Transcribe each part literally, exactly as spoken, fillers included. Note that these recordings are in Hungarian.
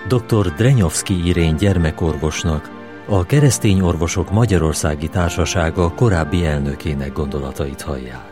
doktor Drenyovszky Irén gyermekorvosnak, a Keresztény Orvosok Magyarországi Társasága korábbi elnökének gondolatait hallják.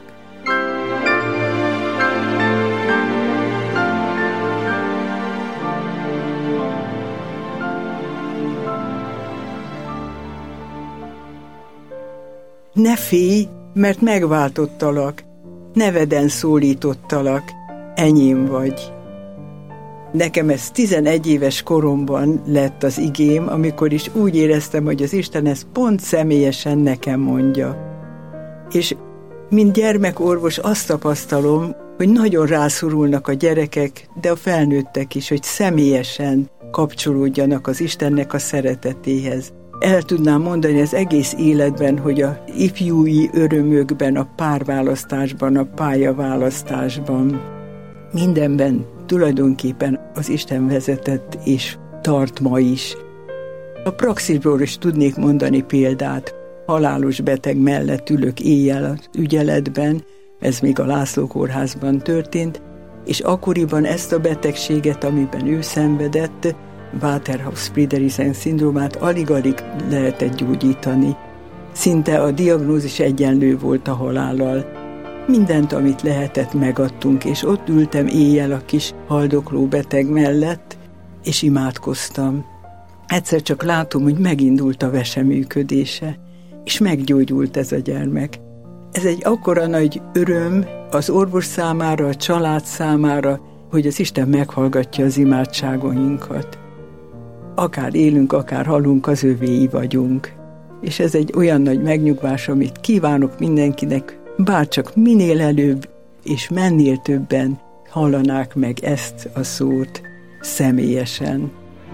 Ne félj, mert megváltottalak, neveden szólítottalak, enyém vagy. Nekem ez tizenegy éves koromban lett az igém, amikor is úgy éreztem, hogy az Isten ezt pont személyesen nekem mondja. És mint gyermekorvos azt tapasztalom, hogy nagyon rászorulnak a gyerekek, de a felnőttek is, hogy személyesen kapcsolódjanak az Istennek a szeretetéhez. El tudnám mondani az egész életben, hogy a ifjúi örömökben, a párválasztásban, a pályaválasztásban, mindenben tulajdonképpen az Isten vezetett és tart ma is. A praxisból is tudnék mondani példát. Halálos beteg mellett ülök éjjel az ügyeletben, ez még a László kórházban történt, és akkoriban ezt a betegséget, amiben ő szenvedett, Waterhouse-Friderichsen-szindrómát alig-alig lehetett gyógyítani. Szinte a diagnózis egyenlő volt a halállal. Mindent, amit lehetett, megadtunk, és ott ültem éjjel a kis haldokló beteg mellett, és imádkoztam. Egyszer csak látom, hogy megindult a vese működése, és meggyógyult ez a gyermek. Ez egy akkora nagy öröm az orvos számára, a család számára, hogy az Isten meghallgatja az imádságainkat. Akár élünk, akár halunk, az övéi vagyunk. És ez egy olyan nagy megnyugvás, amit kívánok mindenkinek, bárcsak minél előbb és mennél többen hallanák meg ezt a szót személyesen.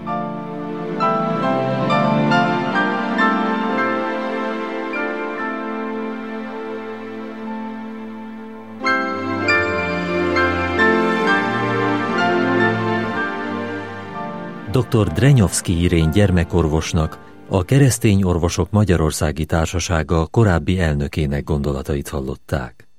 doktor Drenyovszky Irén gyermekorvosnak, a Keresztény Orvosok Magyarországi Társasága korábbi elnökének gondolatait hallották.